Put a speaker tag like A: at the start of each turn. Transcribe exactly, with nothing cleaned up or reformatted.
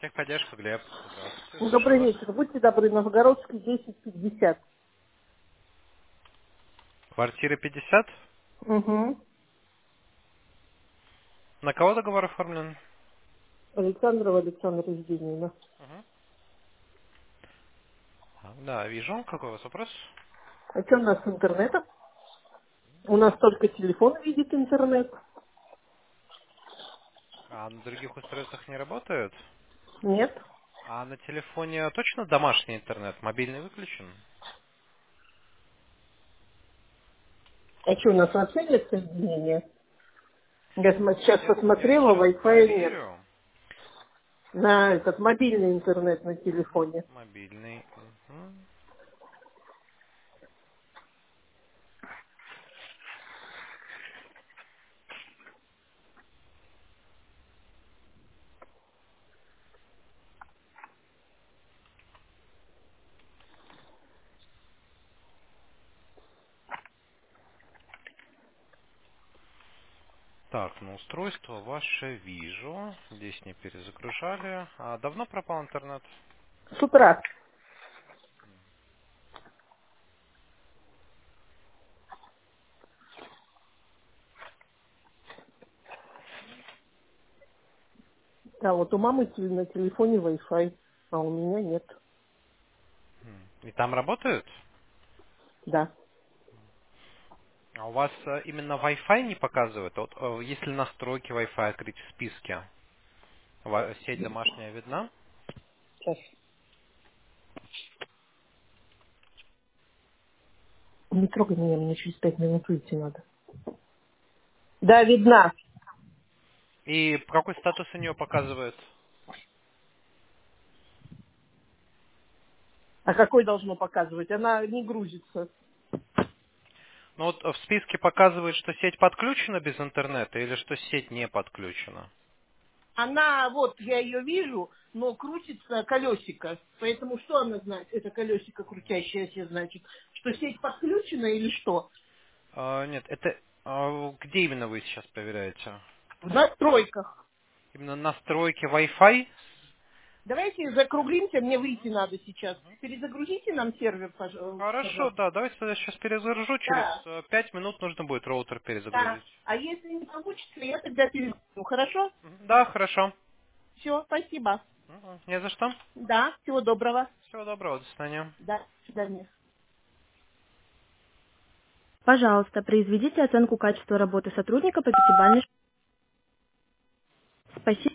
A: Техподдержка, Глеб. Здравствуйте, слушаю
B: Добрый
A: вас.
B: вечер. Будьте добры, Новгородский десять пятьдесят.
A: Квартира пятьдесят.
B: Угу.
A: На кого договор оформлен?
B: Александрова Александра Евгеньевна.
A: Мгм. Да, вижу. Какой у вас вопрос?
B: А что у нас с интернетом? У нас только телефон видит интернет.
A: А на других устройствах не работает?
B: Нет.
A: А на телефоне точно домашний интернет? Мобильный выключен?
B: А что, у нас вообще нет соединения? Я см- сейчас
A: Нет, я
B: посмотрела,
A: сейчас
B: Wi-Fi нет.
A: проверю.
B: На этот мобильный интернет на
A: Мгм.
B: телефоне.
A: Мобильный. Мгм. Так, ну устройство ваше вижу. Здесь не перезагружали. А давно пропал интернет?
B: С утра. Да, вот у мамы тел- на телефоне Wi-Fi, а у меня нет.
A: М. И там работает?
B: Да.
A: А у вас э, именно Wi-Fi не показывает? Вот, э, если настройки Wi-Fi открыть в списке, ва- сеть домашняя видна?
B: Сейчас. Не трогай меня, мне через пять минут выйти надо. Да, видна.
A: И какой статус у нее показывает?
B: А какой должно показывать? Она не грузится.
A: Ну вот э, в списке показывает, что сеть подключена без интернета или что сеть не подключена.
B: Она, вот, я ее вижу, но крутится колесико. Поэтому что она значит, это колесико крутящееся значит? Что сеть подключена или что?
A: А, нет, это а, где именно вы сейчас проверяете?
B: В настройках.
A: Именно настройки Wi-Fi?
B: Давайте закруглимся, мне выйти надо сейчас. Перезагрузите нам сервер, пож-
A: Хорошо,
B: пожалуйста.
A: да, давайте тогда сейчас перезагружу. Через
B: Да,
A: э, пять минут нужно будет роутер
B: да.
A: перезагрузить.
B: А если не получится, я тогда перезагружу. Хорошо?
A: Мгм. Да, хорошо.
B: Все, спасибо.
A: Мгм. Не за что.
B: Да, всего доброго.
A: Всего доброго, до свидания.
B: Да, до свидания.
C: Пожалуйста, произведите оценку качества работы сотрудника по пятибалльной шкале. Спасибо.